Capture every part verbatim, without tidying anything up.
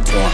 platform.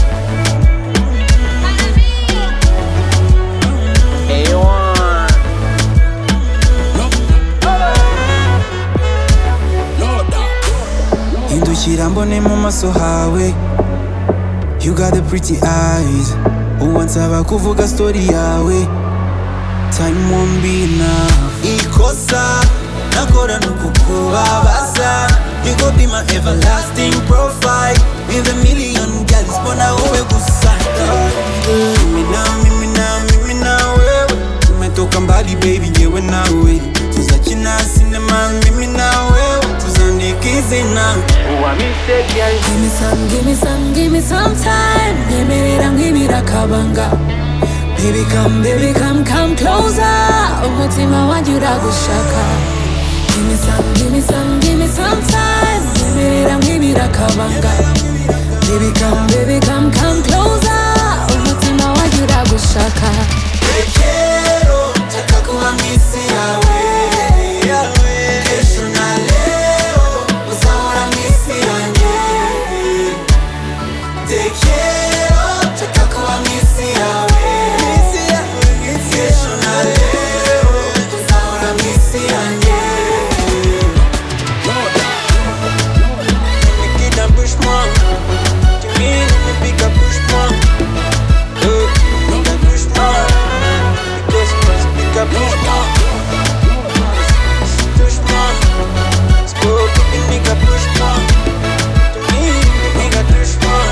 Hindukira mbone mu maso hawe. You got the pretty eyes. Uwansaba kuvuga story yawe. Time won't be enough. Ikosa nakora nukukubabaza. You go be my everlasting profile. With a million girls mbona wowe gusa. Mimi na mimi na mimi na wewe. Tumetoka mbali baby nyewe nawe. Tuzakina cinema mimi na wewe. Tuzandikize na Give me some, give me some, give me some time. Nyemerera nkibira kabanga. Baby come, baby come, come closer. Umutima wanjye uragushaka. Give me some, give me some, give me some time. Nyemerera nkibira kabanga. Baby come, baby come, come closer. Umutima wanjye uragushaka. Te quiero, taka kuwa misi yawe. Kesho na leo, uzahora misi yanjye. Te quiero, taka kuwa misi yawe. Kesho na leo, uzahora misi yanjye. Nikita push moi, Jimmy nimepika push moi. Nika push moi, because must pika push moi. Push moi, spoke up nika push moi. Jimmy nika push moi.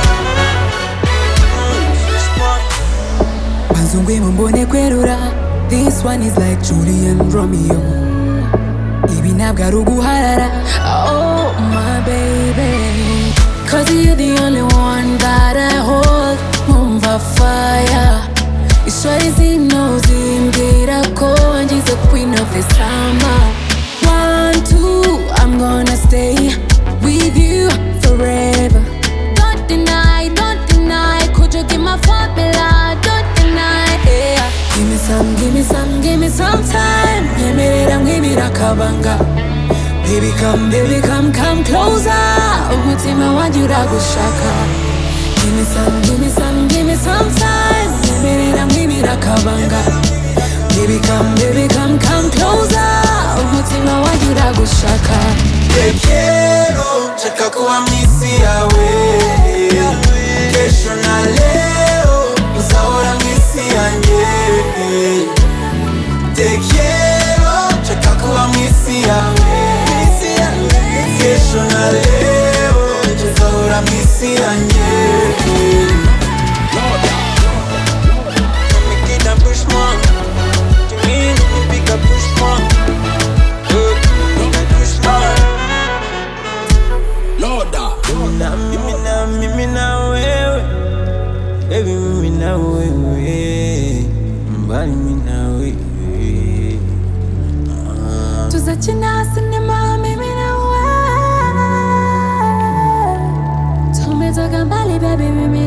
Push moi. Bazungwe mumbone kwerura. This one is like Julie and Romeo. Ibi ntabwo ari uguharara. Oh my baby, cause you're the only one that I hold. Mumva fire. Ishori zino zimbwira ko ngize queen of the summer. One, two, I'm gonna stay with you forever. Don't deny, don't deny. Could you give my formula? Don't deny, yeah. Give me some, give me some, give me some time. Nyemerera nkibira kabanga. Baby come, baby come, come closer. Umutima wanjye uragushaka. Give me some, give me some, give me some time. Nyemerera nkibira kabanga. Baby come, baby come, come closer. Umutima wanjye uragushaka. Te quiero, taka kuwa misi yawe. Kesho na leo, uzahora misi yanjye. Te quiero, taka kuwa misi yawe. Kesho na leo, uzahora misi yanjye. Nikita push moi, Jimmy nimepika push moi. Nika push moi. Na mimi na mimi na wewe. Baby mimi na wewe. Mbali mimi na wewe. Tuzakina cinema mimi na wewe. Tumetoka mbali baby mimi